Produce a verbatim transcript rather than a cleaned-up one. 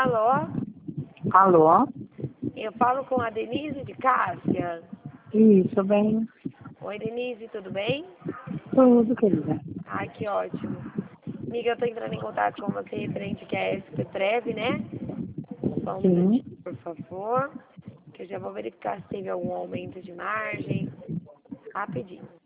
Alô? Alô? Eu falo com a Denise de Cássia. Isso, bem. Oi, Denise, tudo bem? Tudo, querida. Ai, que ótimo. Amiga, eu tô entrando em contato com você referente que é S P Prev, né? Só um Sim. minutinho, por favor, que eu já vou verificar se teve algum aumento de margem. Rapidinho.